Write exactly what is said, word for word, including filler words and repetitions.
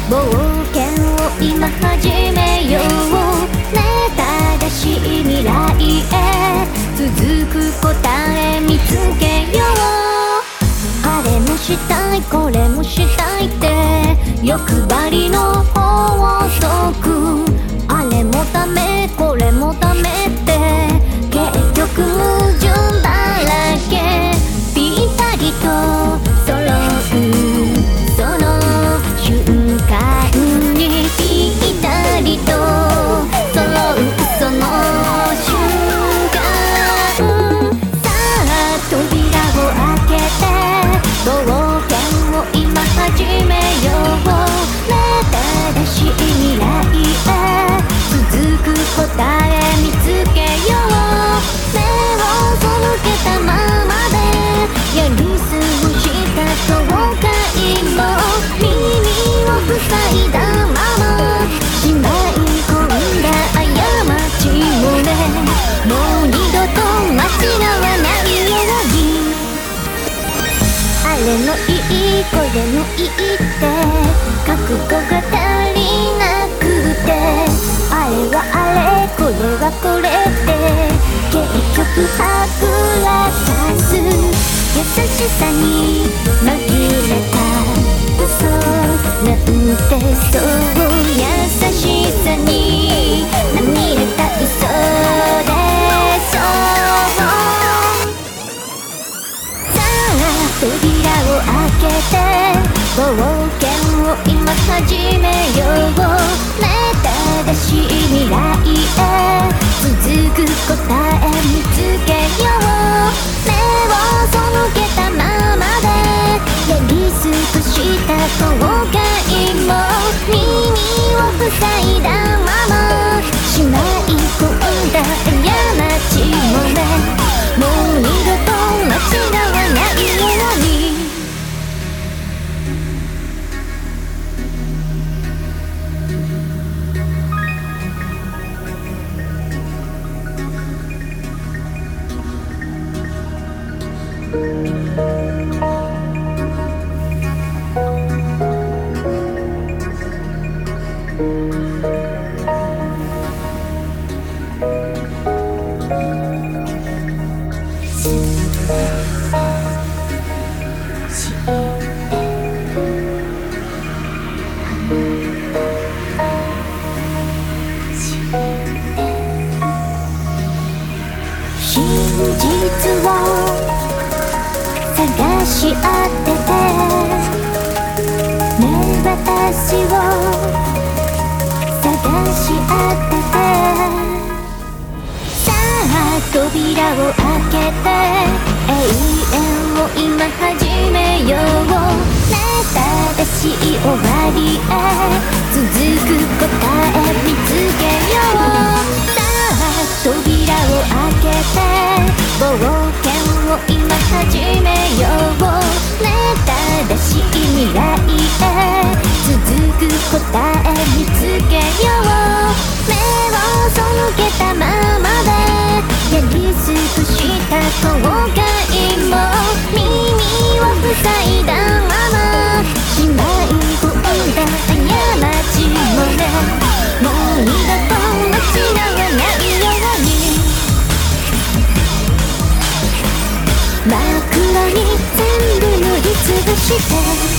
冒険を今始めようね。正しい未来へ続く答え見つけよう。あれもしたいこれもしたいって欲張りの法則。あれもダメこれもダメって結局矛盾だらけ。ぴったりと揃うその瞬間にぴったりと揃うその瞬間。さあ扉を開けて冒険を今始めようね。正しい未来へ続く答え見つけよう。目を背けたままでやり過ごした後悔も耳を塞いだまましまい込んだ過ちもね。もう二度と間違わないように。あれのいいこれのいいって覚悟が足りなくて、あれはあれこれはこれって結局はぐらかす。優しさに紛れた嘘なんてそう優しさにまみれた嘘でそう。さあ扉を開けて冒険を今始めようね。正しい未来へ続く答え見つけよう。目を背けたままでやり過ごした後悔も耳を塞いだまましまい込んだ過ちもね。もう二度と間違わないように。真実を探し当ててね。私を探し当ててさあ扉を開けて永遠を今始めようね。正しい終わりへ続く答え見つけよう。さあ扉を開けて冒険を今始めようね。正しい未来へ続く答え見つけよう。目を背けたままでやり過ごした後悔も耳を塞いだまましまい込んだ過ちもね。もう二度と間違わないように。真っ黒に全部塗りつぶして